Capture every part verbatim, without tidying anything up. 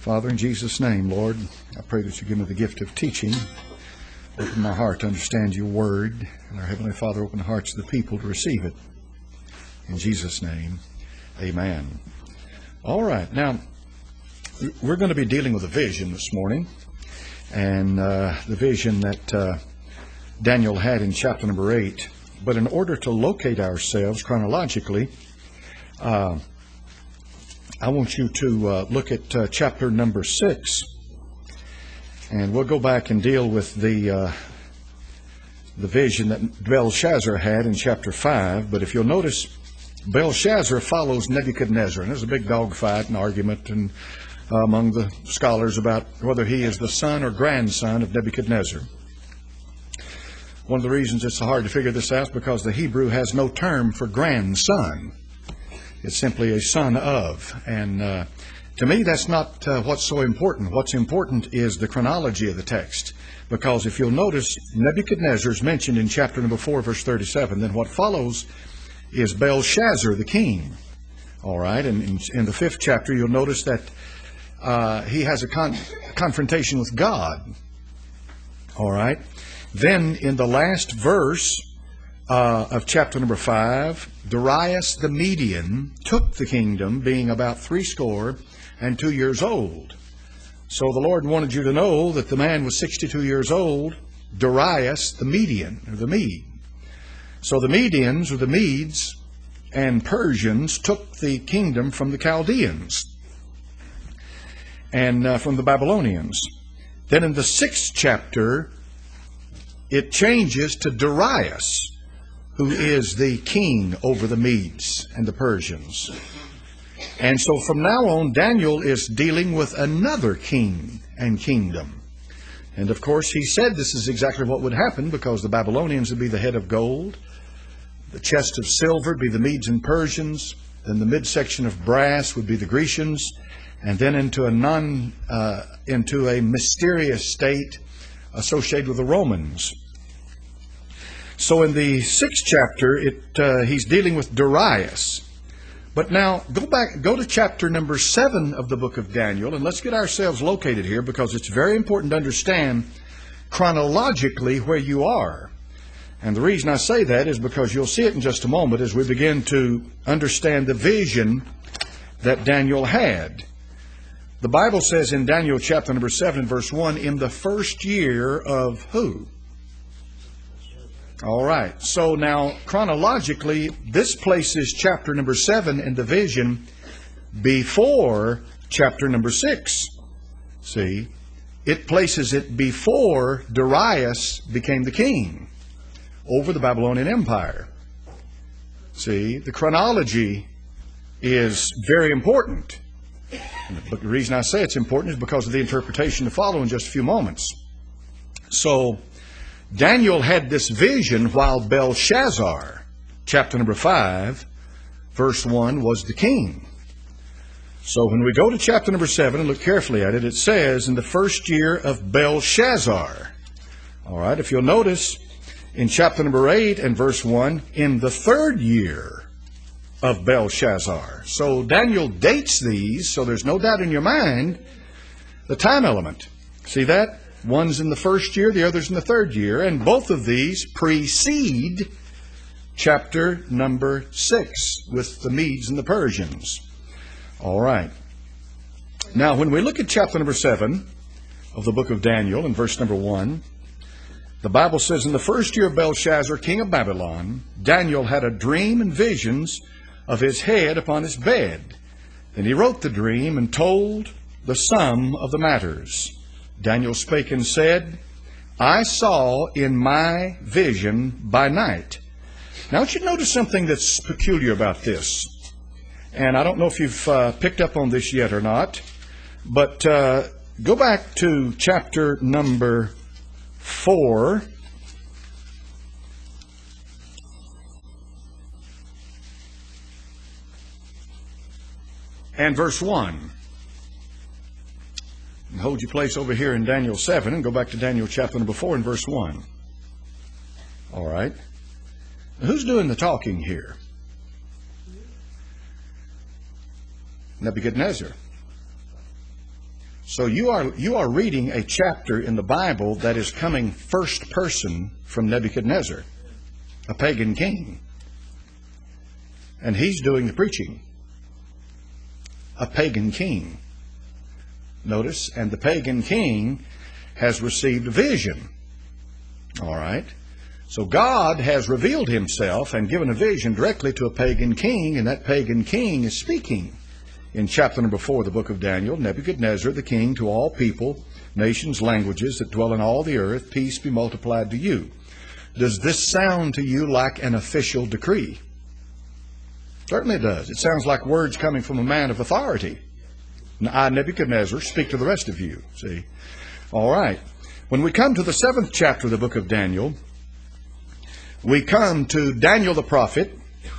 Father, in Jesus' name, Lord, I pray that you give me the gift of teaching. Open my heart to understand your word. And our Heavenly Father, open the hearts of the people to receive it. In Jesus' name, amen. All right. Now, we're going to be dealing with a vision this morning. And uh, the vision that uh, Daniel had in chapter number eight. But in order to locate ourselves chronologically, uh, I want you to uh, look at uh, chapter number six, and we'll go back and deal with the uh, the vision that Belshazzar had in chapter five. But if you'll notice, Belshazzar follows Nebuchadnezzar, and there's a big dogfight and argument and uh, among the scholars about whether he is the son or grandson of Nebuchadnezzar. One of the reasons it's so hard to figure this out is because the Hebrew has no term for grandson. It's simply a son of. And uh, to me, that's not uh, what's so important. What's important is the chronology of the text. Because if you'll notice, Nebuchadnezzar is mentioned in chapter number four, verse thirty-seven. Then what follows is Belshazzar, the king. All right. And in, in the fifth chapter, you'll notice that uh, he has a con- confrontation with God. All right. Then in the last verse uh, of chapter number five, Darius the Median took the kingdom, being about threescore and two years old. So the Lord wanted you to know that the man was sixty-two years old, Darius the Median, or the Mede. So the Medians, or the Medes, and Persians took the kingdom from the Chaldeans and uh, from the Babylonians. Then in the sixth chapter, it changes to Darius, who is the king over the Medes and the Persians. And so from now on, Daniel is dealing with another king and kingdom. And of course, he said this is exactly what would happen, because the Babylonians would be the head of gold, the chest of silver would be the Medes and Persians, then the midsection of brass would be the Grecians, and then into a non, uh, into a mysterious state associated with the Romans. So in the sixth chapter, it uh, he's dealing with Darius. But now, go back, go to chapter number seven of the book of Daniel, and let's get ourselves located here, because it's very important to understand chronologically where you are. And the reason I say that is because you'll see it in just a moment as we begin to understand the vision that Daniel had. The Bible says in Daniel chapter number seven, verse one, in the first year of who? All right. So now, chronologically, this places chapter number seven in the vision before chapter number six. See? It places it before Darius became the king over the Babylonian Empire. See? The chronology is very important. But the reason I say it's important is because of the interpretation to follow in just a few moments. So, Daniel had this vision while Belshazzar, chapter number five, verse one, was the king. So when we go to chapter number seven and look carefully at it, it says, in the first year of Belshazzar. All right, if you'll notice, in chapter number eight and verse one, in the third year of Belshazzar. So Daniel dates these, so there's no doubt in your mind the time element. See that? One's in the first year, the other's in the third year, and both of these precede chapter number six with the Medes and the Persians. All right. Now, when we look at chapter number seven of the book of Daniel in verse number one, the Bible says, in the first year of Belshazzar, king of Babylon, Daniel had a dream and visions of his head upon his bed. Then he wrote the dream and told the sum of the matters. Daniel spake and said, I saw in my vision by night. Now, I want you to notice something that's peculiar about this. And I don't know if you've uh, picked up on this yet or not, but uh, go back to chapter number four. And verse one. And hold your place over here in Daniel seven and go back to Daniel chapter number four and verse one. All right. Now, who's doing the talking here? Nebuchadnezzar. So you are you are reading a chapter in the Bible that is coming first person from Nebuchadnezzar, a pagan king. And he's doing the preaching. A pagan king. Notice, and the pagan king has received a vision. All right. So God has revealed himself and given a vision directly to a pagan king, and that pagan king is speaking. In chapter number four of the book of Daniel, Nebuchadnezzar, the king, to all people, nations, languages that dwell in all the earth, peace be multiplied to you. Does this sound to you like an official decree? Certainly it does. It sounds like words coming from a man of authority. I, Nebuchadnezzar, speak to the rest of you. See? All right. When we come to the seventh chapter of the book of Daniel, we come to Daniel the prophet.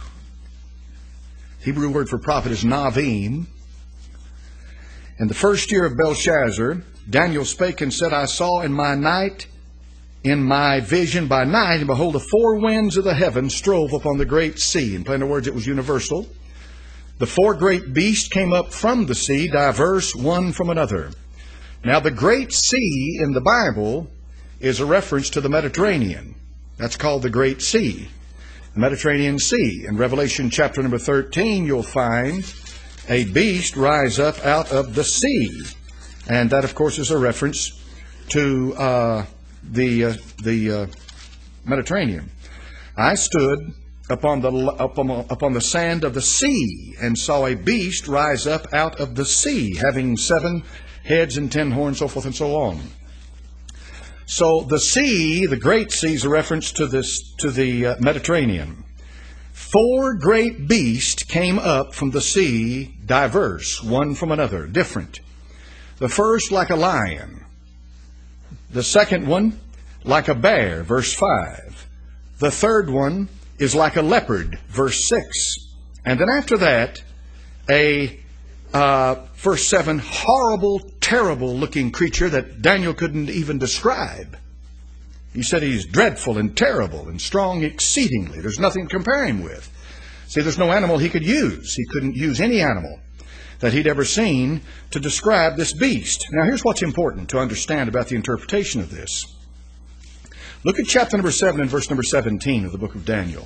Hebrew word for prophet is Navim. In the first year of Belshazzar, Daniel spake and said, I saw in my night, in my vision by night, and behold, the four winds of the heaven strove upon the great sea. In plain words, it was universal. The four great beasts came up from the sea, diverse one from another. Now, the great sea in the Bible is a reference to the Mediterranean. That's called the Great Sea. The Mediterranean Sea. In Revelation chapter number thirteen, you'll find a beast rise up out of the sea. And that, of course, is a reference to uh, the, uh, the uh, Mediterranean. I stood upon the, upon, upon the sand of the sea and saw a beast rise up out of the sea, having seven heads and ten horns, so forth and so on. So the sea, the Great Sea, is a reference to this, to the uh, Mediterranean. Four great beasts came up from the sea, diverse, one from another, different. The first like a lion. The second one like a bear, verse five. The third one is like a leopard, verse six. And then after that, a uh, verse seven, horrible, terrible looking creature that Daniel couldn't even describe. He said he's dreadful and terrible and strong exceedingly. There's nothing to compare him with. See, there's no animal he could use. He couldn't use any animal that he'd ever seen to describe this beast. Now, here's what's important to understand about the interpretation of this. Look at chapter number seven and verse number seventeen of the book of Daniel.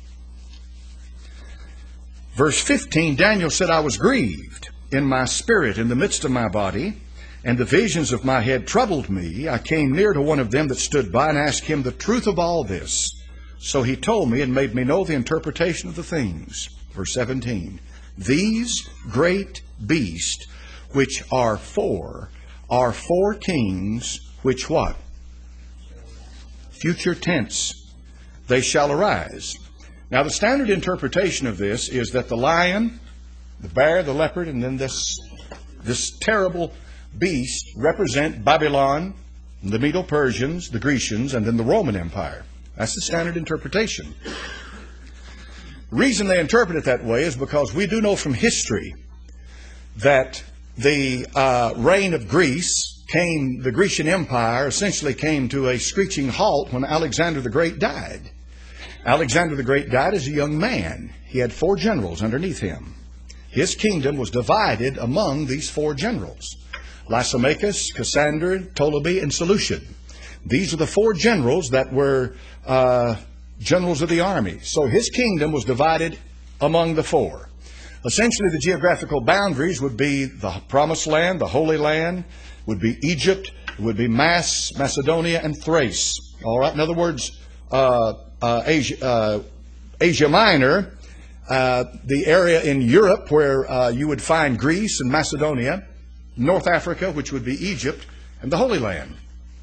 Verse fifteen, Daniel said, I was grieved in my spirit in the midst of my body, and the visions of my head troubled me. I came near to one of them that stood by and asked him the truth of all this. So he told me and made me know the interpretation of the things. Verse seventeen, these great beasts, which are four, are four kings, which what? Future tense. They shall arise. Now, the standard interpretation of this is that the lion, the bear, the leopard, and then this, this terrible beast represent Babylon, the Medo-Persians, the Grecians, and then the Roman Empire. That's the standard interpretation. The reason they interpret it that way is because we do know from history that the uh, reign of Greece came, the Grecian Empire essentially came to a screeching halt when Alexander the Great died. Alexander the Great died as a young man. He had four generals underneath him. His kingdom was divided among these four generals: Lysimachus, Cassander, Ptolemy, and Seleucid. These are the four generals that were uh, generals of the army. So his kingdom was divided among the four. Essentially, the geographical boundaries would be the Promised Land, the Holy Land, would be Egypt, would be Mas, Macedonia, and Thrace. All right. In other words, uh, uh, Asia, uh, Asia Minor, uh, the area in Europe where uh, you would find Greece and Macedonia, North Africa, which would be Egypt, and the Holy Land.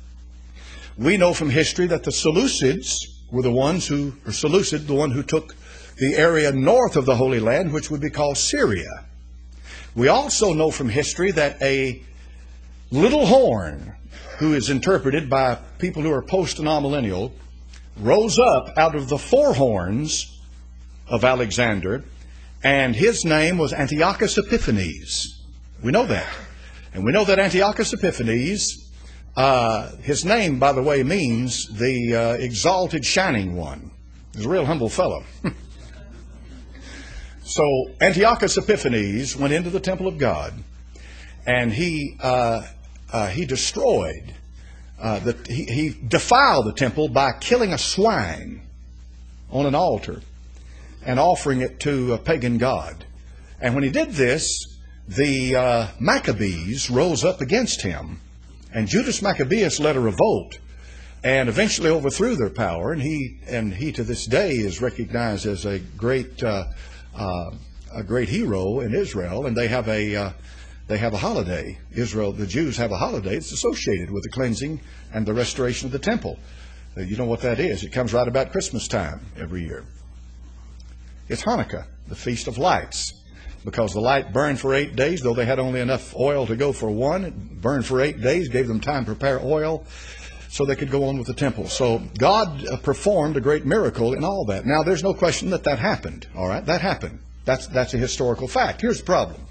We know from history that the Seleucids were the ones who, or Seleucid, the one who took the area north of the Holy Land, which would be called Syria. We also know from history that a little horn, who is interpreted by people who are post-nominal, rose up out of the four horns of Alexander, and his name was Antiochus Epiphanes. We know that. And we know that Antiochus Epiphanes, uh, his name, by the way, means the uh, exalted shining one. He's a real humble fellow. So Antiochus Epiphanes went into the temple of God, and he uh, uh, he destroyed, uh, the, he, he defiled the temple by killing a swine on an altar and offering it to a pagan god. And when he did this, the uh, Maccabees rose up against him, and Judas Maccabeus led a revolt and eventually overthrew their power. And he and he to this day is recognized as a great uh, uh, a great hero in Israel. And they have a uh, they have a holiday. Israel, the Jews have a holiday. It's associated with the cleansing and the restoration of the temple. Uh, you know what that is? It comes right about Christmas time every year. It's Hanukkah, the Feast of Lights. Because the light burned for eight days, though they had only enough oil to go for one. It burned for eight days, gave them time to prepare oil so they could go on with the temple. So God uh, performed a great miracle in all that. Now, there's no question that that happened. All right, that happened. That's, that's a historical fact. Here's the problem.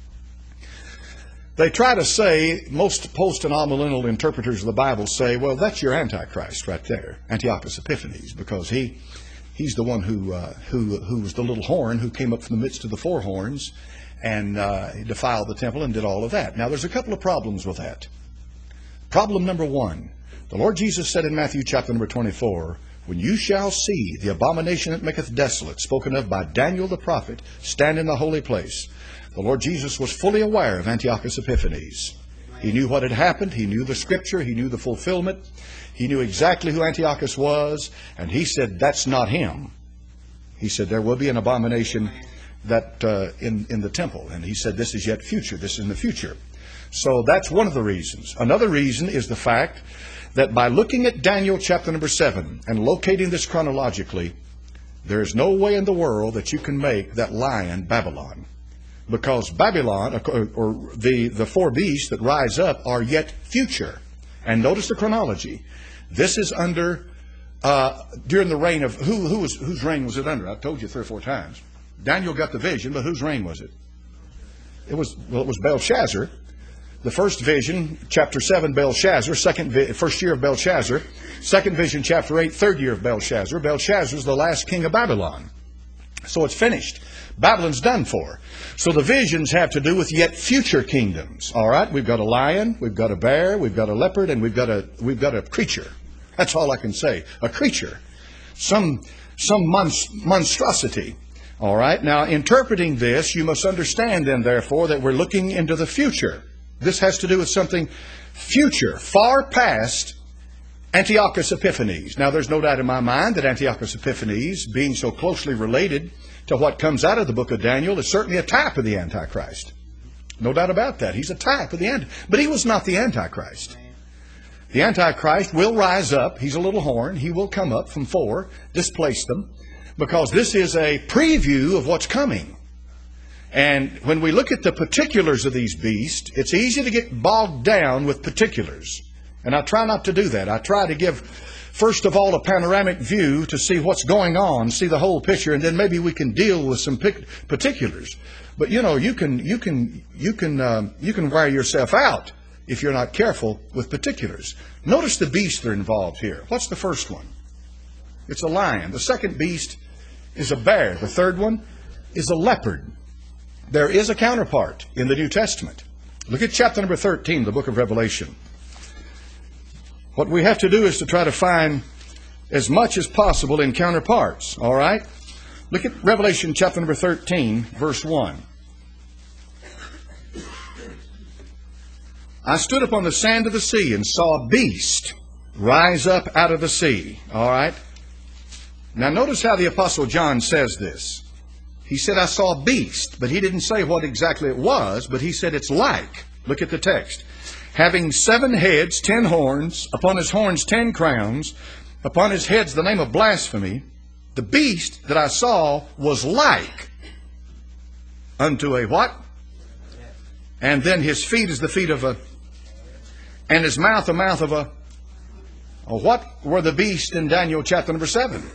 They try to say, most post and amillennial interpreters of the Bible say, well, that's your Antichrist right there, Antiochus Epiphanes, because he... He's the one who, uh, who, who was the little horn who came up from the midst of the four horns and uh, defiled the temple and did all of that. Now, there's a couple of problems with that. Problem number one, the Lord Jesus said in Matthew chapter number twenty-four, when you shall see the abomination that maketh desolate, spoken of by Daniel the prophet, stand in the holy place. The Lord Jesus was fully aware of Antiochus Epiphanes. He knew what had happened. He knew the scripture. He knew the fulfillment. He knew exactly who Antiochus was, and he said, that's not him. He said, there will be an abomination that uh, in, in the temple. And he said, this is yet future. This is in the future. So that's one of the reasons. Another reason is the fact that by looking at Daniel chapter number seven and locating this chronologically, there is no way in the world that you can make that lion Babylon. Because Babylon, or, or the, the four beasts that rise up, are yet future. And notice the chronology. This is under, uh, during the reign of, who, who was, whose reign was it under? I've told you three or four times. Daniel got the vision, but whose reign was it? It was, well, it was Belshazzar. The first vision, chapter seven, Belshazzar. Second, vi- first year of Belshazzar. Second vision, chapter eight, third year of Belshazzar. Belshazzar is the last king of Babylon. So it's finished. Babylon's done for. So the visions have to do with yet future kingdoms. All right, we've got a lion, we've got a bear, we've got a leopard, and we've got a we've got a creature. That's all I can say. A creature, some some monst- monstrosity. All right. Now, interpreting this, you must understand then, therefore, that we're looking into the future. This has to do with something future, far past Antiochus Epiphanes. Now, there's no doubt in my mind that Antiochus Epiphanes, being so closely related to what comes out of the book of Daniel, is certainly a type of the Antichrist. No doubt about that. He's a type of the Antichrist. But he was not the Antichrist. The Antichrist will rise up. He's a little horn. He will come up from four, displace them, because this is a preview of what's coming. And when we look at the particulars of these beasts, it's easy to get bogged down with particulars. And I try not to do that. I try to give, first of all, a panoramic view to see what's going on, see the whole picture, and then maybe we can deal with some particulars. But you know, you can you can you can um, you can wear yourself out if you're not careful with particulars. Notice the beasts that are involved here. What's the first one? It's a lion. The second beast is a bear. The third one is a leopard. There is a counterpart in the New Testament. Look at chapter number thirteen of the book of Revelation. What we have to do is to try to find as much as possible in counterparts. All right? Look at Revelation chapter number thirteen, verse one. I stood upon the sand of the sea and saw a beast rise up out of the sea. All right? Now notice how the Apostle John says this. He said, I saw a beast, but he didn't say what exactly it was, but he said it's like. Look at the text. Having seven heads, ten horns, upon his horns ten crowns, upon his heads the name of blasphemy. The beast that I saw was like unto a what? And then his feet is the feet of a, and his mouth the mouth of a, oh, what were the beasts in Daniel chapter number seven?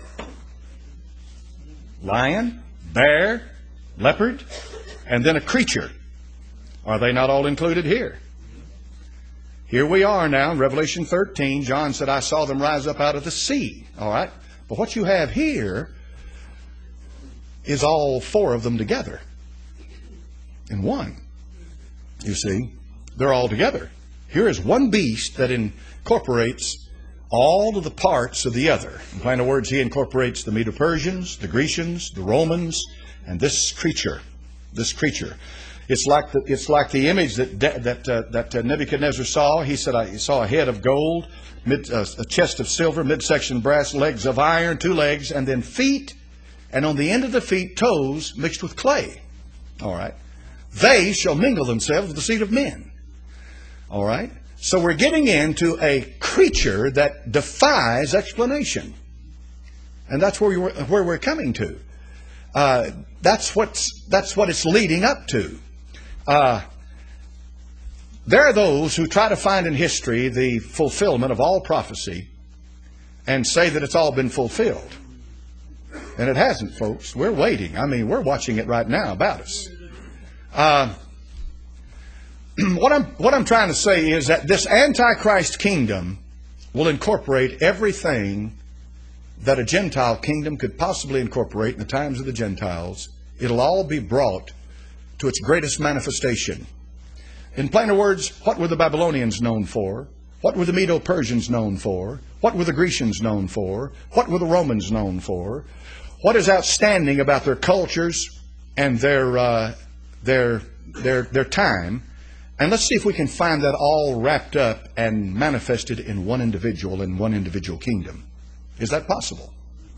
Lion, bear, leopard, and then a creature. Are they not all included here? Here we are now in Revelation thirteen. John said, I saw them rise up out of the sea. All right. But what you have here is all four of them together in one. You see? they're all together. Here is one beast that incorporates all of the parts of the other. In plain words, he incorporates the Medo-Persians, the Grecians, the Romans, and this creature. This creature. It's like the, it's like the image that that uh, that uh, Nebuchadnezzar saw. He said, "I saw a head of gold, mid, uh, a chest of silver, midsection brass, legs of iron, two legs, and then feet, and on the end of the feet toes mixed with clay." All right. They shall mingle themselves with the seed of men. All right. So we're getting into a creature that defies explanation, and that's where we're, where we're coming to. Uh, that's what's that's what it's leading up to. Uh, there are those who try to find in history the fulfillment of all prophecy and say that it's all been fulfilled. And it hasn't, folks. We're waiting. I mean, we're watching it right now about us. Uh, what I'm what I'm trying to say is that this Antichrist kingdom will incorporate everything that a Gentile kingdom could possibly incorporate in the times of the Gentiles. It'll all be brought to its greatest manifestation. In plainer words, what were the Babylonians known for? What were the Medo-Persians known for? What were the Grecians known for? What were the Romans known for? What is outstanding about their cultures and their uh, their their their time? And let's see if we can find that all wrapped up and manifested in one individual, in one individual kingdom. Is that possible?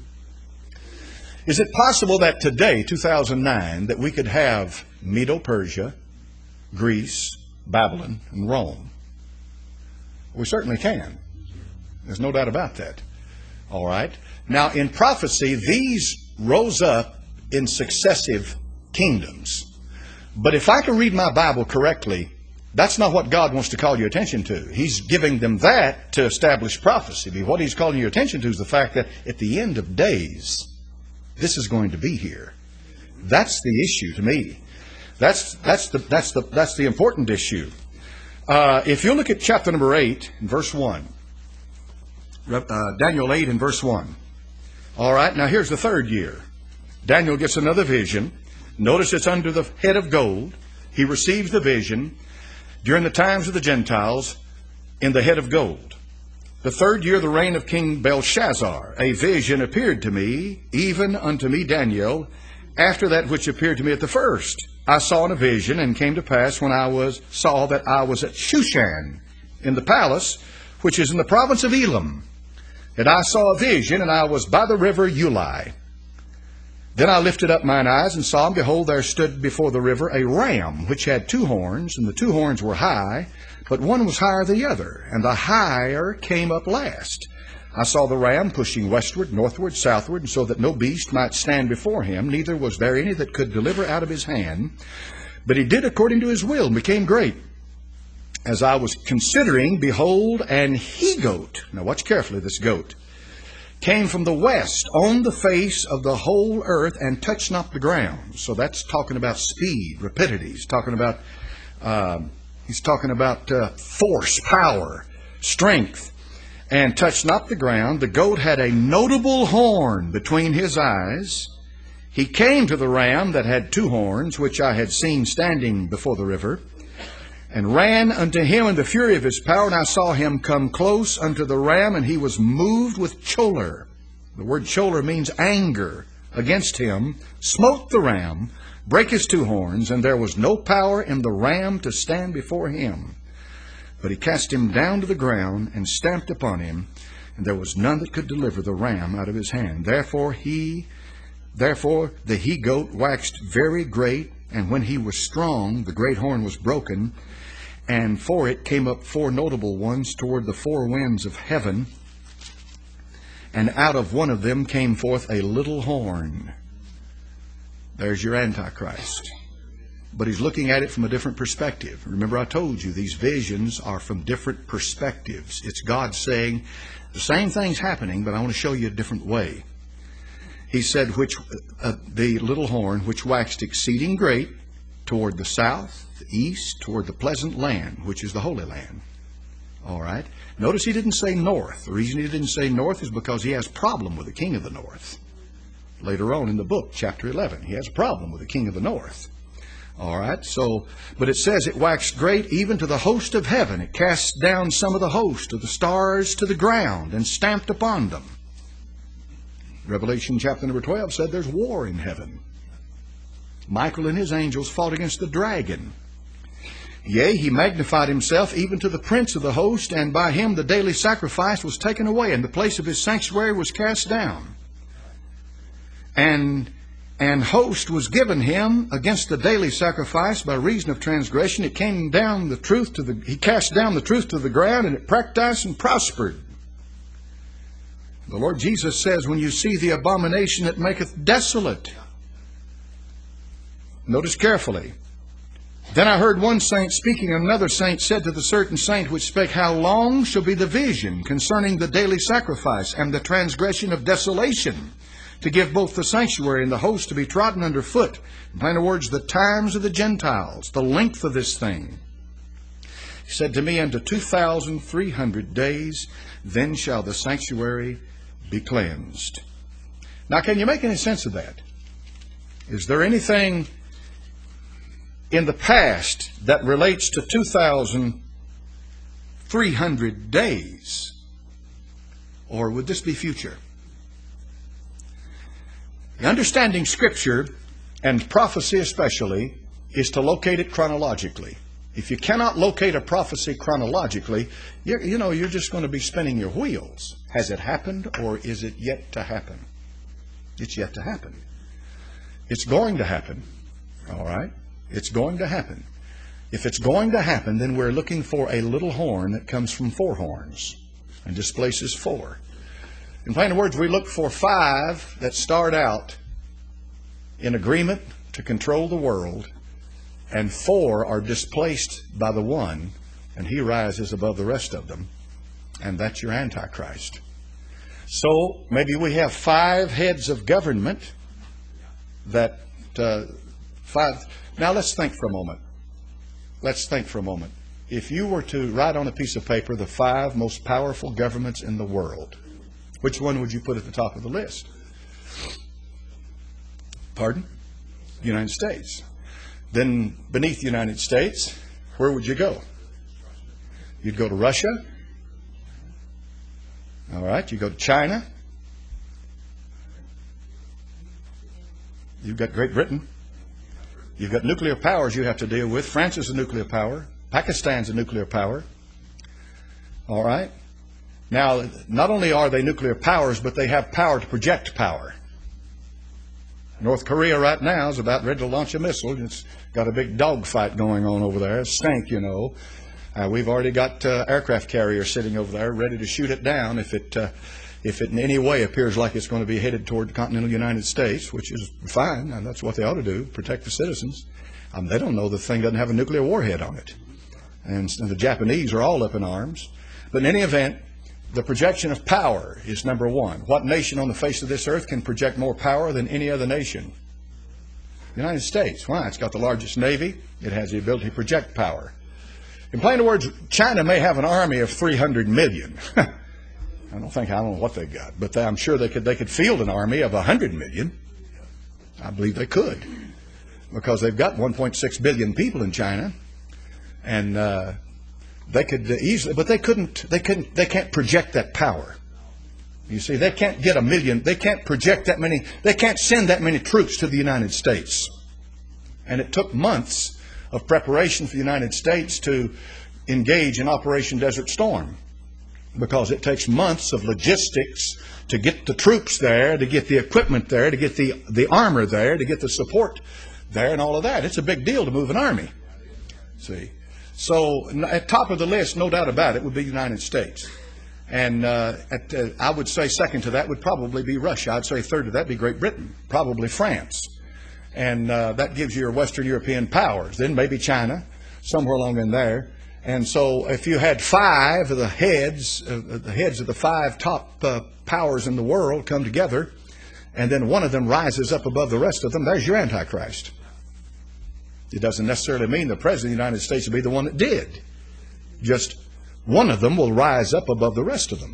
Is it possible that today, two thousand nine, that we could have Medo-Persia, Greece, Babylon, and Rome? We certainly can. There's no doubt about that. All right. Now, in prophecy, these rose up in successive kingdoms. But if I can read my Bible correctly, that's not what God wants to call your attention to. He's giving them that to establish prophecy. But what He's calling your attention to is the fact that at the end of days, this is going to be here. That's the issue to me. That's that's the that's the that's the important issue. Uh, if you look at chapter number eight, verse one, uh, Daniel eight and verse one. All right. Now here's the third year. Daniel gets another vision. Notice it's under the head of gold. He receives the vision during the times of the Gentiles in the head of gold. The third year of the reign of King Belshazzar, a vision appeared to me, even unto me Daniel, after that which appeared to me at the first. I saw in a vision, and came to pass when I was saw that I was at Shushan, in the palace, which is in the province of Elam. And I saw a vision, and I was by the river Ulai. Then I lifted up mine eyes, and saw, and behold, there stood before the river a ram, which had two horns, and the two horns were high, but one was higher than the other, and the higher came up last. I saw the ram pushing westward, northward, southward, so that no beast might stand before him, neither was there any that could deliver out of his hand. But he did according to his will, and became great. As I was considering, behold, an he-goat, now watch carefully this goat, came from the west on the face of the whole earth, and touched not the ground. So that's talking about speed, rapidity. He's talking about, uh, he's talking about uh, force, power, strength. And touched not the ground. The goat had a notable horn between his eyes. He came to the ram that had two horns, which I had seen standing before the river, and ran unto him in the fury of his power. And I saw him come close unto the ram, and he was moved with choler. The word choler means anger against him, smote the ram, brake his two horns, and there was no power in the ram to stand before him. But he cast him down to the ground, and stamped upon him, and there was none that could deliver the ram out of his hand. Therefore he, therefore the he-goat waxed very great, and when he was strong, the great horn was broken, and for it came up four notable ones toward the four winds of heaven, and out of one of them came forth a little horn. There's your Antichrist. But he's looking at it from a different perspective. Remember, I told you these visions are from different perspectives. It's God saying the same thing's happening, but I want to show you a different way. He said, which uh, the little horn, which waxed exceeding great toward the south, the east, toward the pleasant land, which is the Holy Land. All right. Notice he didn't say north. The reason he didn't say north is because he has a problem with the king of the north. Later on in the book, chapter eleven, he has a problem with the king of the north. All right, so, but it says it waxed great even to the host of heaven. It cast down some of the host of the stars to the ground and stamped upon them. Revelation chapter number twelve said there's war in heaven. Michael and his angels fought against the dragon. Yea, he magnified himself even to the prince of the host, and by him the daily sacrifice was taken away, and the place of his sanctuary was cast down. And And host was given him against the daily sacrifice by reason of transgression. It came down the truth to the, he cast down the truth to the ground, and it practiced and prospered. The Lord Jesus says, when you see the abomination that maketh desolate. Notice carefully. Then I heard one saint speaking, and another saint said to the certain saint which spake, How long shall be the vision concerning the daily sacrifice and the transgression of desolation, to give both the sanctuary and the host to be trodden under foot? In plain words, the times of the Gentiles, the length of this thing. He said to me, Unto two thousand three hundred days, then shall the sanctuary be cleansed. Now, can you make any sense of that? Is there anything in the past that relates to two thousand three hundred days? Or would this be future? Understanding Scripture, and prophecy especially, is to locate it chronologically. If you cannot locate a prophecy chronologically, you're, you know, you're just going to be spinning your wheels. Has it happened, or is it yet to happen? It's yet to happen. It's going to happen. All right? It's going to happen. If it's going to happen, then we're looking for a little horn that comes from four horns and displaces four. In plain words, we look for five that start out in agreement to control the world, and four are displaced by the one, and he rises above the rest of them, and that's your Antichrist. So maybe we have five heads of government that uh, five. Now let's think for a moment. Let's think for a moment. If you were to write on a piece of paper the five most powerful governments in the world, which one would you put at the top of the list? Pardon? United States. Then beneath the United States, where would you go? You'd go to Russia. All right. You go to China. You've got Great Britain. You've got nuclear powers you have to deal with. France is a nuclear power. Pakistan's a nuclear power. All right. Now, not only are they nuclear powers, but they have power to project power. North Korea right now is about ready to launch a missile. It's got a big dogfight going on over there. Stank, you know. Uh, we've already got uh, aircraft carriers sitting over there ready to shoot it down if it, uh, if it in any way appears like it's going to be headed toward the continental United States, which is fine, and that's what they ought to do, protect the citizens. Um, they don't know the thing doesn't have a nuclear warhead on it. And, and the Japanese are all up in arms. But in any event, the projection of power is number one. What nation on the face of this earth can project more power than any other nation? The United States. Why? It's got the largest navy. It has the ability to project power. In plain words, China may have an army of three hundred million. I don't think, I don't know what they got, but I'm sure they could, they could field an army of one hundred million. I believe they could, because they've got one point six billion people in China. And, uh, They could easily, but they couldn't, they couldn't, they can't project that power. You see, they can't get a million, they can't project that many, they can't send that many troops to the United States. And it took months of preparation for the United States to engage in Operation Desert Storm, because it takes months of logistics to get the troops there, to get the equipment there, to get the, the armor there, to get the support there and all of that. It's a big deal to move an army. See? So at top of the list, no doubt about it, would be the United States. And uh, at, uh, I would say second to that would probably be Russia. I'd say third to that would be Great Britain, probably France. And uh, that gives you your Western European powers. Then maybe China, somewhere along in there. And so if you had five of the heads, uh, the heads of the five top uh, powers in the world come together, and then one of them rises up above the rest of them, there's your Antichrist. It doesn't necessarily mean the President of the United States will be the one that did. Just one of them will rise up above the rest of them.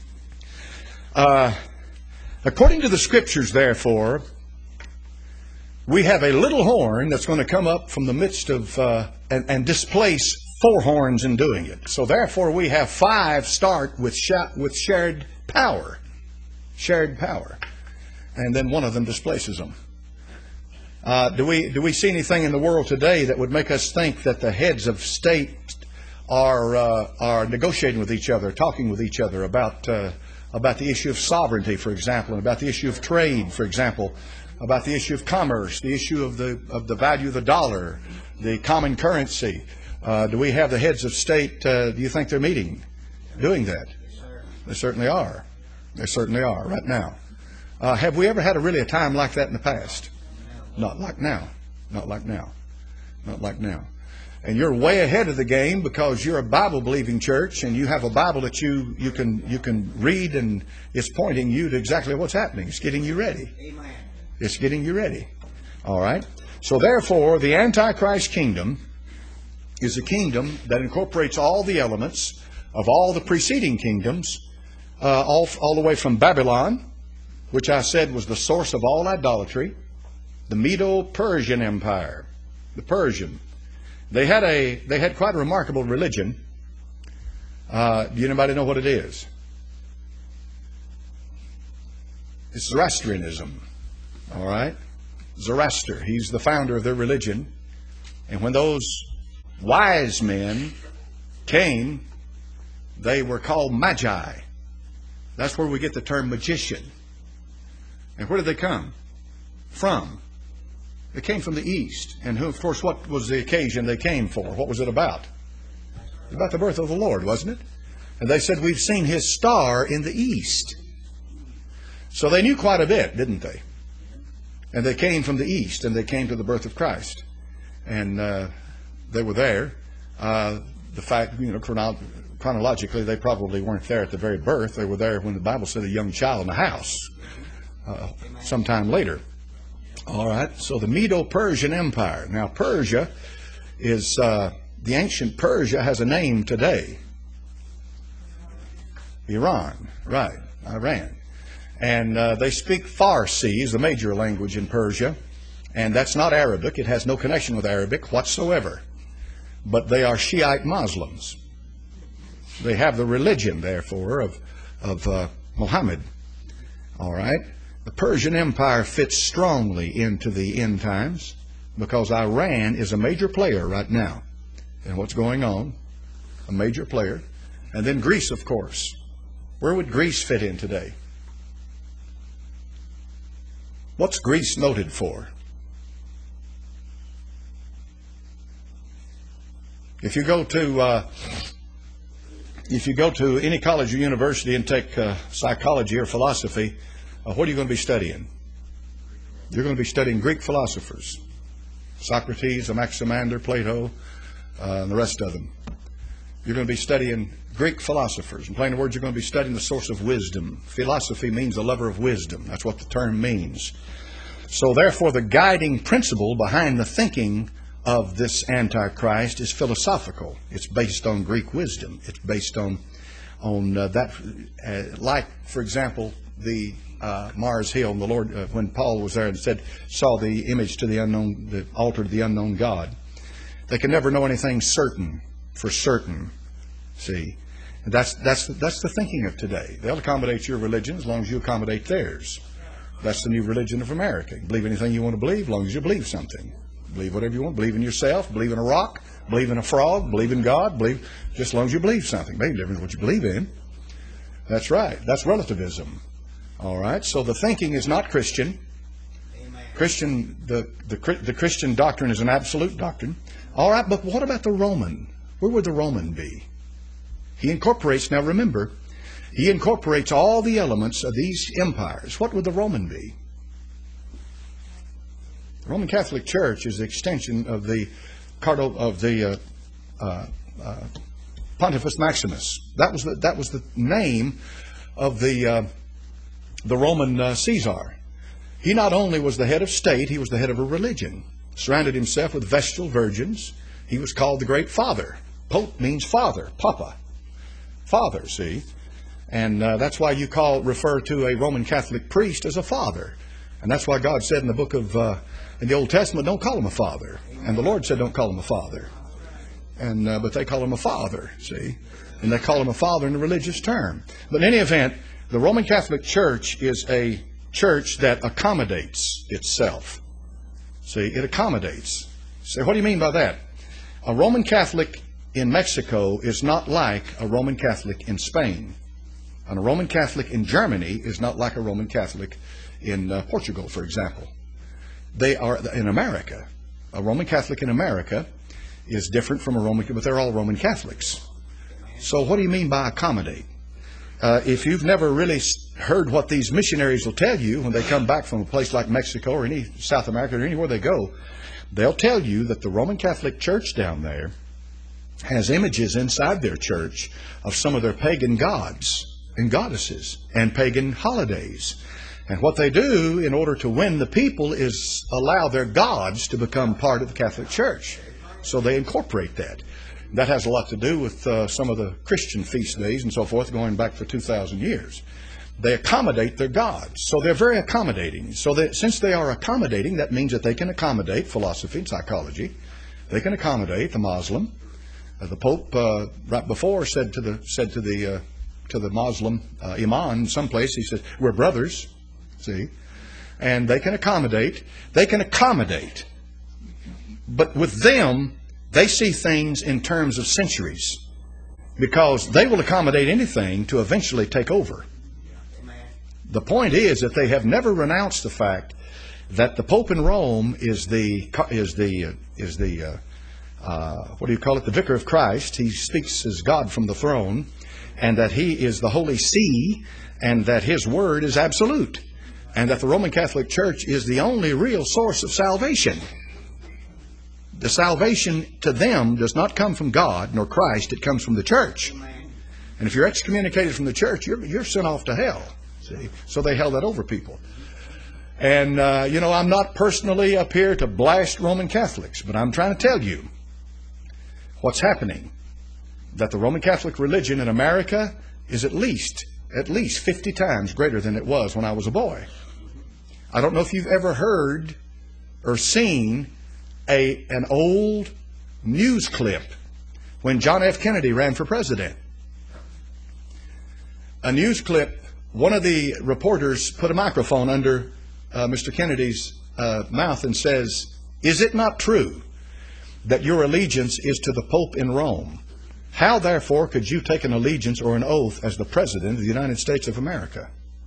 Uh, according to the Scriptures, therefore, we have a little horn that's going to come up from the midst of, uh, and, and displace four horns in doing it. So therefore we have five start with, sh- with shared power. Shared power. And then one of them displaces them. Uh, do we do we see anything in the world today that would make us think that the heads of state are uh, are negotiating with each other, talking with each other about uh, about the issue of sovereignty, for example, and about the issue of trade, for example, about the issue of commerce, the issue of the of the value of the dollar, the common currency? Uh, do we have the heads of state? Uh, do you think they're meeting, doing that? They certainly are. They certainly are right now. Uh, have we ever had a really a time like that in the past? Not like now. Not like now. Not like now. And you're way ahead of the game because you're a Bible-believing church and you have a Bible that you, you can you can read, and it's pointing you to exactly what's happening. It's getting you ready. Amen. It's getting you ready. All right? So therefore, the Antichrist kingdom is a kingdom that incorporates all the elements of all the preceding kingdoms, uh, all, all the way from Babylon, which I said was the source of all idolatry, the Medo-Persian Empire, the Persian. They had a they had quite a remarkable religion. Uh, do anybody know what it is? It's Zoroastrianism. All right, Zoroaster. He's the founder of their religion. And when those wise men came, they were called magi. That's where we get the term magician. And where did they come from? They came from the east. And who, of course, what was the occasion they came for? What was it about? About the birth of the Lord, wasn't it? And they said, we've seen his star in the east. So they knew quite a bit, didn't they? And they came from the east, and they came to the birth of Christ. And uh, they were there. Uh, the fact, you know, chrono- chronologically, they probably weren't there at the very birth. They were there when the Bible said a young child in the house uh, sometime later. All right, so the Medo-Persian Empire. Now, Persia is, uh, the ancient Persia has a name today. Iran, right, Iran. And uh, they speak Farsi, is the major language in Persia. And that's not Arabic. It has no connection with Arabic whatsoever. But they are Shiite Muslims. They have the religion, therefore, of, of uh, Muhammad. All right. The Persian Empire fits strongly into the end times because Iran is a major player right now in what's going on, a major player. And then Greece, of course. Where would Greece fit in today? What's Greece noted for? If you go to uh, if you go to any college or university and take uh, psychology or philosophy, Uh, what are you going to be studying? You're going to be studying Greek philosophers. Socrates, Anaximander, Plato, uh, and the rest of them. You're going to be studying Greek philosophers. In plain words, you're going to be studying the source of wisdom. Philosophy means a lover of wisdom. That's what the term means. So therefore, the guiding principle behind the thinking of this Antichrist is philosophical. It's based on Greek wisdom. It's based on, on uh, that, uh, like, for example, the uh, Mars Hill, and the Lord, uh, when Paul was there and said, saw the image to the unknown, the altar to the unknown God. They can never know anything certain for certain. See, and that's that's that's the thinking of today. They'll accommodate your religion as long as you accommodate theirs. That's the new religion of America. You believe anything you want to believe, as long as you believe something. Believe whatever you want. Believe in yourself. Believe in a rock. Believe in a frog. Believe in God. Believe just as long as you believe something. Maybe different what you believe in. That's right. That's relativism. All right. So the thinking is not Christian. Amen. Christian, the, the the Christian doctrine is an absolute doctrine. All right. But what about the Roman? Where would the Roman be? He incorporates. Now remember, he incorporates all the elements of these empires. What would the Roman be? The Roman Catholic Church is the extension of the Cardo of the uh, uh, uh, Pontifex Maximus. That was the, that was the name of the uh, the Roman uh, Caesar. He not only was the head of state, he was the head of a religion. Surrounded himself with vestal virgins. He was called the Great Father. Pope means father, Papa, father. See, and uh, that's why you call refer to a Roman Catholic priest as a father. And that's why God said in the book of, uh, in the Old Testament, don't call him a father. And the Lord said, don't call him a father. And uh, but they call him a father, see? And they call him a father in a religious term. But in any event, the Roman Catholic Church is a church that accommodates itself. See, it accommodates. So what do you mean by that? A Roman Catholic in Mexico is not like a Roman Catholic in Spain. And a Roman Catholic in Germany is not like a Roman Catholic in uh, Portugal, for example. They are in America. A Roman Catholic in America is different from a Roman, but they're all Roman Catholics. So what do you mean by accommodate? Uh, if you've never really heard what these missionaries will tell you when they come back from a place like Mexico or any South America or anywhere they go, they'll tell you that the Roman Catholic Church down there has images inside their church of some of their pagan gods and goddesses and pagan holidays. And what they do in order to win the people is allow their gods to become part of the Catholic Church. So they incorporate that. That has a lot to do with uh, some of the Christian feast days and so forth going back for two thousand years. They accommodate their gods. So they're very accommodating. So that since they are accommodating, that means that they can accommodate philosophy and psychology. They can accommodate the Muslim. Uh, the Pope uh, right before said to the said to the uh, to the Muslim uh, imam someplace, he said, "We're brothers." See, and they can accommodate. They can accommodate, but with them, they see things in terms of centuries, because they will accommodate anything to eventually take over. The point is that they have never renounced the fact that the Pope in Rome is the is the is the uh, uh, what do you call it? The Vicar of Christ. He speaks as God from the throne, and that he is the Holy See, and that his word is absolute, and that the Roman Catholic Church is the only real source of salvation. The salvation to them does not come from God nor Christ. It comes from the church. And if you're excommunicated from the church, you're, you're sent off to hell. See? So they held that over people. And, uh, you know, I'm not personally up here to blast Roman Catholics, but I'm trying to tell you what's happening. That the Roman Catholic religion in America is at least, at least fifty times greater than it was when I was a boy. I don't know if you've ever heard or seen A, an old news clip when John F. Kennedy ran for president. A news clip, one of the reporters put a microphone under uh, Mister Kennedy's uh, mouth and says, "Is it not true that your allegiance is to the Pope in Rome? How, therefore, could you take an allegiance or an oath as the President of the United States of America?"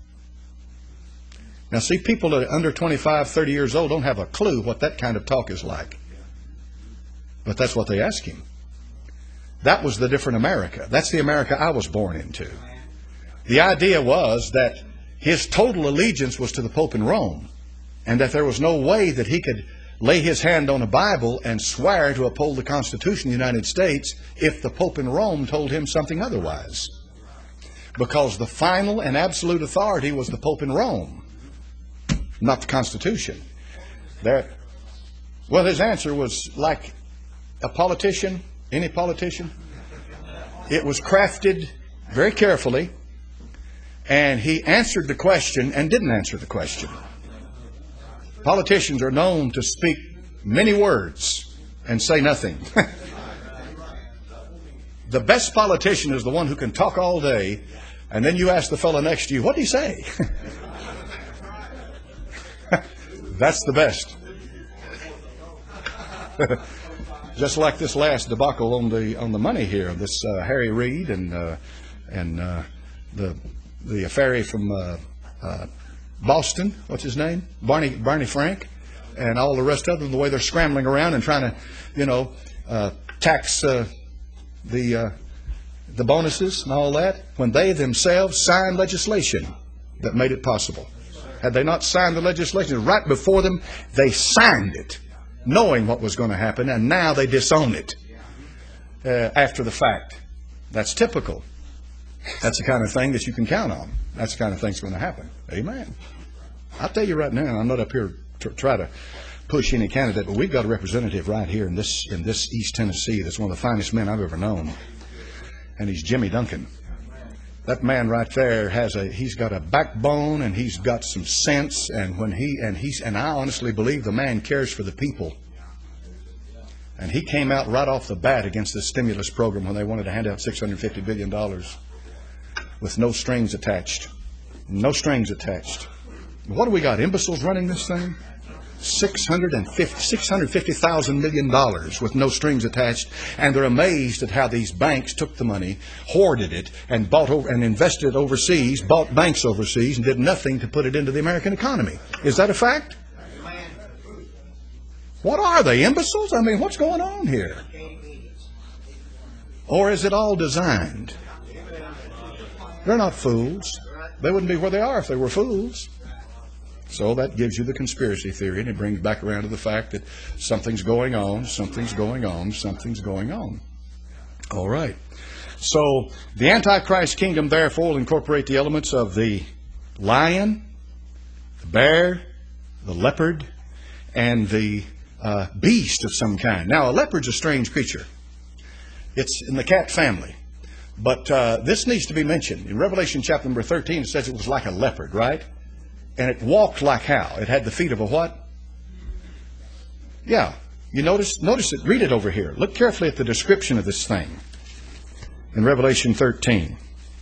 Now, see, people that are under twenty-five, thirty years old don't have a clue what that kind of talk is like. But that's what they ask him. That was the different America. That's the America I was born into. The idea was that his total allegiance was to the Pope in Rome, and that there was no way that he could lay his hand on a Bible and swear to uphold the Constitution of the United States if the Pope in Rome told him something otherwise. Because the final and absolute authority was the Pope in Rome, not the Constitution. There, well, his answer was like a politician, any politician. It was crafted very carefully, and he answered the question and didn't answer the question. Politicians are known to speak many words and say nothing. The best politician is the one who can talk all day, and then you ask the fellow next to you, "What did he say?" That's the best. Just like this last debacle on the on the money here, this uh, Harry Reid and uh, and uh, the the ferry from uh, uh, Boston, what's his name, Barney Barney Frank, and all the rest of them. The way they're scrambling around and trying to, you know, uh, tax uh, the uh, the bonuses and all that, when they themselves signed legislation that made it possible. Had they not signed the legislation right before them, they signed it, knowing what was going to happen, and now they disown it uh, after the fact. That's typical. That's the kind of thing that you can count on. That's the kind of thing that's going to happen. Amen. I'll tell you right now, I'm not up here to try to push any candidate, but we've got a representative right here in this in this East Tennessee that's one of the finest men I've ever known, and he's Jimmy Duncan. That man right there has a, he's got a backbone and he's got some sense, and when he, and he's, and I honestly believe the man cares for the people. And he came out right off the bat against the stimulus program when they wanted to hand out six hundred fifty billion dollars with no strings attached. No strings attached. What do we got? Imbeciles running this thing? six hundred fifty thousand million dollars with no strings attached, and they're amazed at how these banks took the money, hoarded it, and bought over and invested it overseas, bought banks overseas, and did nothing to put it into the American economy. Is that a fact? What are they, imbeciles? I mean, what's going on here? Or is it all designed? They're not fools. They wouldn't be where they are if they were fools. So that gives you the conspiracy theory, and it brings back around to the fact that something's going on, something's going on, something's going on. All right. So the Antichrist kingdom, therefore, will incorporate the elements of the lion, the bear, the leopard, and the uh, beast of some kind. Now, a leopard's a strange creature. It's in the cat family. But uh, this needs to be mentioned. In Revelation chapter number thirteen, it says it was like a leopard, right? And it walked like how? It had the feet of a what? Yeah. You notice, notice it. Read it over here. Look carefully at the description of this thing. In Revelation thirteen.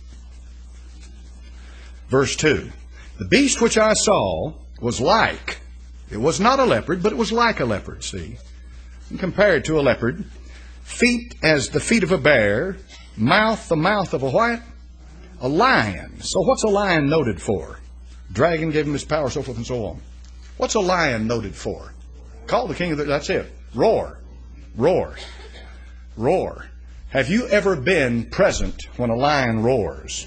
Verse two. The beast which I saw was like. It was not a leopard, but it was like a leopard, see? And compared to a leopard. Feet as the feet of a bear. Mouth the mouth of a what? A lion. So what's a lion noted for? Dragon gave him his power, so forth and so on. What's a lion noted for? Call the king of the... That's it. Roar. Roar. Roar. Have you ever been present when a lion roars?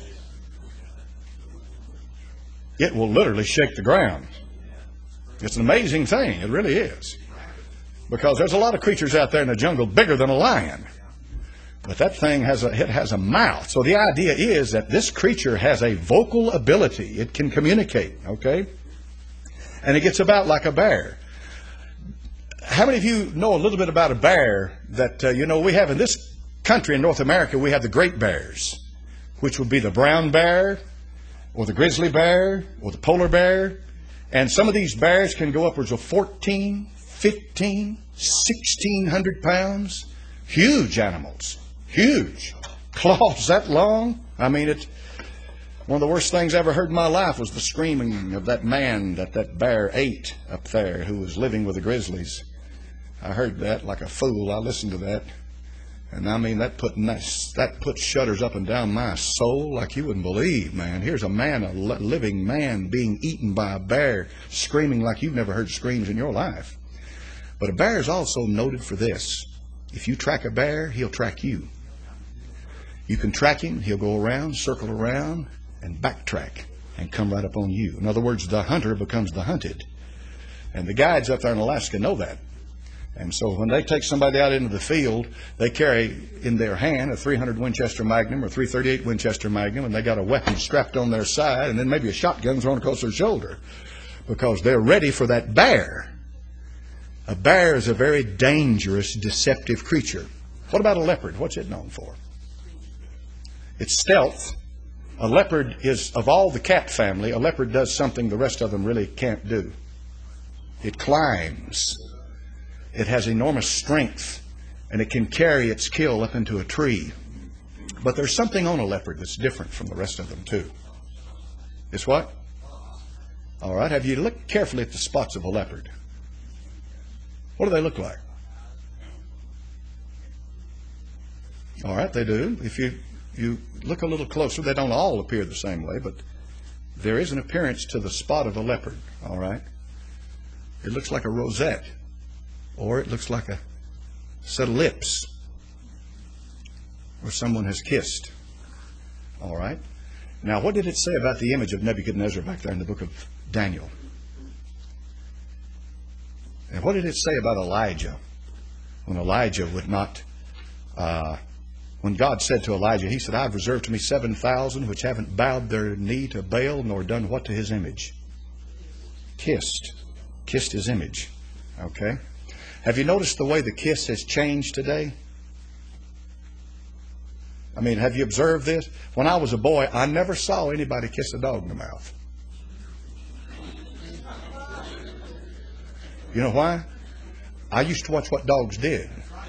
It will literally shake the ground. It's an amazing thing. It really is. Because there's a lot of creatures out there in the jungle bigger than a lion. But that thing has a, it has a mouth. So the idea is that this creature has a vocal ability. It can communicate, okay? And it gets about like a bear. How many of you know a little bit about a bear that, uh, you know, we have in this country in North America, we have the great bears, which would be the brown bear or the grizzly bear or the polar bear. And some of these bears can go upwards of fourteen, fifteen, sixteen hundred pounds. Huge animals. Huge. Claws that long. I mean, it's one of the worst things I ever heard in my life was the screaming of that man that that bear ate up there who was living with the grizzlies. I heard that like a fool. I listened to that. And I mean, that put nice, that put shudders up and down my soul like you wouldn't believe, man. Here's a man, a living man being eaten by a bear, screaming like you've never heard screams in your life. But a bear is also noted for this. If you track a bear, he'll track you. You can track him, he'll go around, circle around, and backtrack and come right up on you. In other words, the hunter becomes the hunted. And the guides up there in Alaska know that. And so when they take somebody out into the field, they carry in their hand a three hundred Winchester Magnum or three thirty-eight Winchester Magnum, and they got a weapon strapped on their side, and then maybe a shotgun thrown across their shoulder, because they're ready for that bear. A bear is a very dangerous, deceptive creature. What about a leopard? What's it known for? It's stealth. A leopard is, of all the cat family, a leopard does something the rest of them really can't do. It climbs. It has enormous strength, and it can carry its kill up into a tree. But there's something on a leopard that's different from the rest of them, too. It's what? All right, have you looked carefully at the spots of a leopard? What do they look like? All right, they do. If you, you look a little closer, they don't all appear the same way, but there is an appearance to the spot of a leopard, all right? It looks like a rosette. Or it looks like a set of lips where someone has kissed. All right. Now, what did it say about the image of Nebuchadnezzar back there in the book of Daniel? And what did it say about Elijah? When Elijah would not, uh, when God said to Elijah, he said, I've reserved to me seven thousand which haven't bowed their knee to Baal nor done what to his image? Kissed. Kissed his image. Okay. Have you noticed the way the kiss has changed today? I mean, have you observed this? When I was a boy, I never saw anybody kiss a dog in the mouth. You know why? I used to watch what dogs did.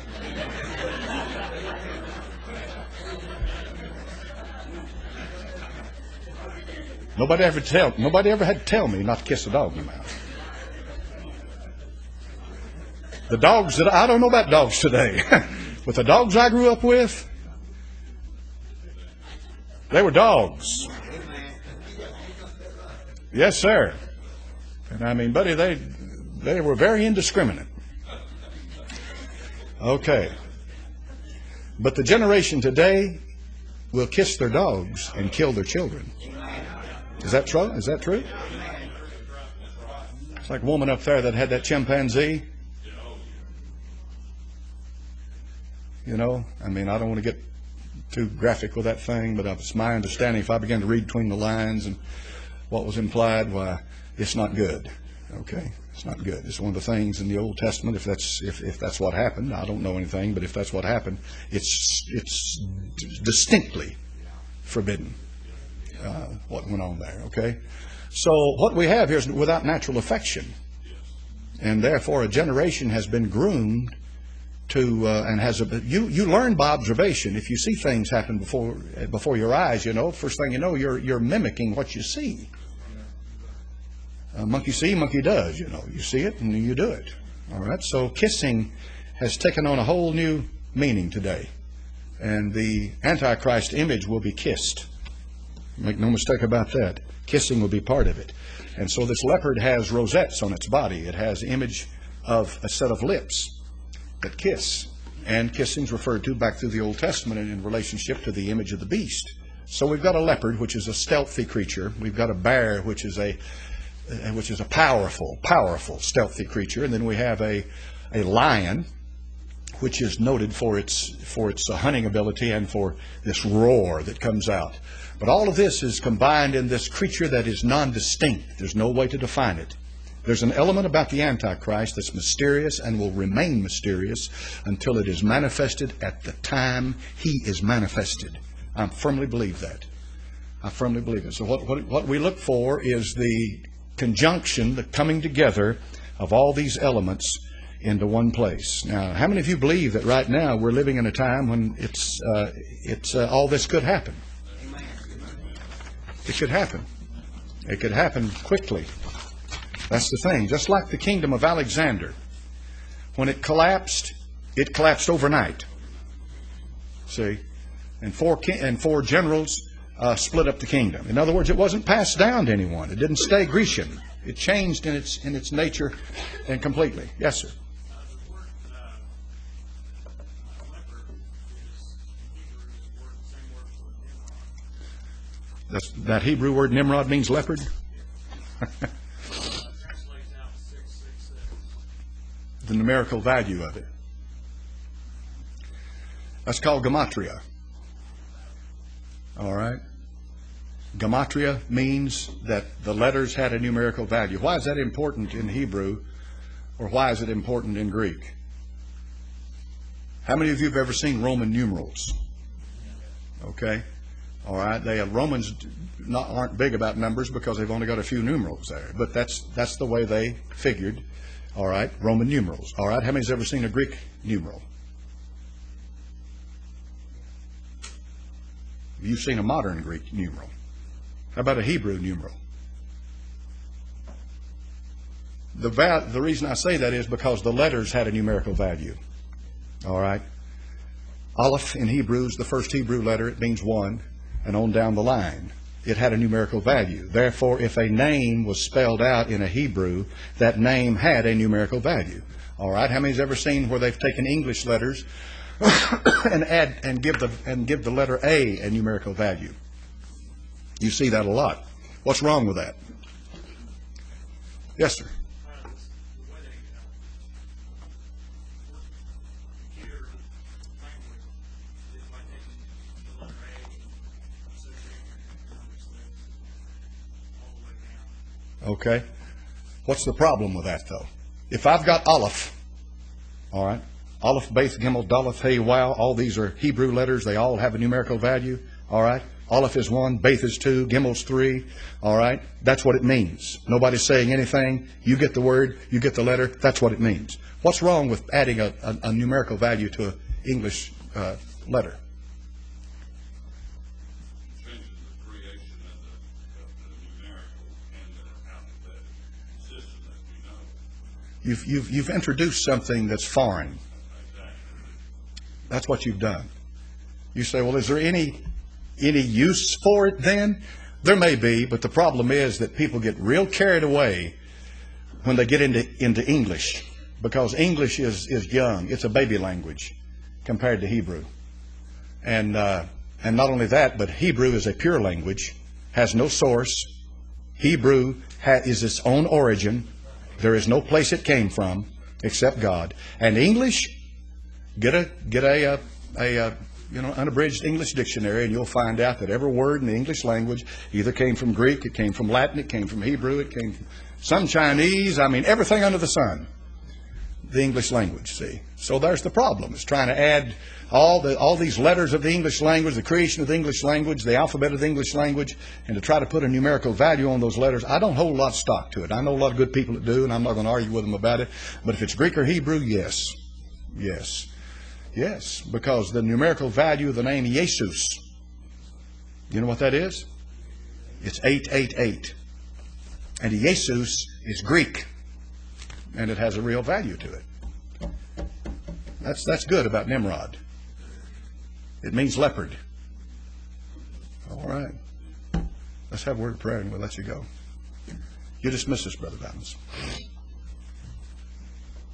Nobody ever tell. Nobody ever had to tell me not to kiss a dog in the mouth. The dogs that I don't know about dogs today, but the dogs I grew up with, they were dogs. Yes, sir. And I mean, buddy, they they were very indiscriminate. Okay. But the generation today will kiss their dogs and kill their children. Is that true? Is that true? It's like a woman up there that had that chimpanzee. You know, I mean, I don't want to get too graphic with that thing, but it's my understanding, if I began to read between the lines and what was implied, why, it's not good. Okay? It's not good. It's one of the things in the Old Testament, if that's if, if that's what happened, I don't know anything, but if that's what happened, it's it's distinctly forbidden, uh, what went on there. Okay? So what we have here is without natural affection. And therefore a generation has been groomed to uh, and has a you you learn by observation. If you see things happen before before your eyes, you know, first thing you know, you're you're mimicking what you see. Uh, monkey see, monkey does. You know, you see it and you do it. All right. So kissing has taken on a whole new meaning today, and the Antichrist image will be kissed. Make no mistake about that. Kissing will be part of it. And so this leopard has rosettes on its body. It has the image of a set of lips that kiss. And kissing is referred to back through the Old Testament in relationship to the image of the beast. So we've got a leopard, which is a stealthy creature. We've got a bear, which is a which is a powerful, powerful, stealthy creature. And then we have a a lion, which is noted for its for its uh, hunting ability and for this roar that comes out. But all of this is combined in this creature that is non-distinct. There's no way to define it. There's an element about the Antichrist that's mysterious and will remain mysterious until it is manifested at the time he is manifested. I firmly believe that. I firmly believe it. So what, what, what we look for is the conjunction, the coming together of all these elements into one place. Now, how many of you believe that right now we're living in a time when it's uh, it's uh, all this could happen? It could happen. It could happen quickly. That's the thing. Just like the kingdom of Alexander, when it collapsed, it collapsed overnight. See, and four ki- and four generals uh, split up the kingdom. In other words, it wasn't passed down to anyone. It didn't stay Grecian. It changed in its in its nature and completely. Yes, sir. That's, that Hebrew word Nimrod means leopard. The numerical value of it. That's called gematria. All right. Gematria means that the letters had a numerical value. Why is that important in Hebrew, or why is it important in Greek? How many of you have ever seen Roman numerals? Okay. All right. They have, Romans not, aren't big about numbers because they've only got a few numerals there. But that's that's the way they figured. All right. Roman numerals. All right. How many's ever seen a Greek numeral? You've seen a modern Greek numeral. How about a Hebrew numeral? The va- the reason I say that is because the letters had a numerical value. All right. Aleph in Hebrew is the first Hebrew letter. It means one. And on down the line, it had a numerical value. Therefore, if a name was spelled out in a Hebrew, that name had a numerical value. All right. How many's ever seen where they've taken English letters and add and give the and give the letter A a numerical value? You see that a lot. What's wrong with that? Yes, sir. Okay. What's the problem with that, though? If I've got Aleph, all right, Aleph, Beth, Gimel, Daleth, Hey, Wow. All these are Hebrew letters. They all have a numerical value. All right. Aleph is one, Beth is two, Gimel's three. All right. That's what it means. Nobody's saying anything. You get the word, you get the letter. That's what it means. What's wrong with adding a, a, a numerical value to an English uh, letter? You've, you've, you've introduced something that's foreign. That's what you've done. You say, well, is there any any use for it then? There may be, but the problem is that people get real carried away when they get into, into English, because English is, is young. It's a baby language compared to Hebrew. And, uh, and not only that, but Hebrew is a pure language, has no source. Hebrew ha- is its own origin. There is no place it came from except God. And English, get a get a, a, a, a you know unabridged English dictionary, and you'll find out that every word in the English language either came from Greek, it came from Latin, it came from Hebrew, it came from some Chinese. I mean, everything under the sun. The English language. See, so there's the problem. It's trying to add all the all these letters of the English language, the creation of the English language, the alphabet of the English language, and to try to put a numerical value on those letters. I don't hold a lot of stock to it. I know a lot of good people that do, and I'm not going to argue with them about it. But if it's Greek or Hebrew, yes, yes, yes, because the numerical value of the name Jesus, you know what that is? It's eight eight eight, and Jesus is Greek, and it has a real value to it. That's that's good about Nimrod. It means leopard. All right. Let's have a word of prayer and we'll let you go. You dismiss us, Brother Valens.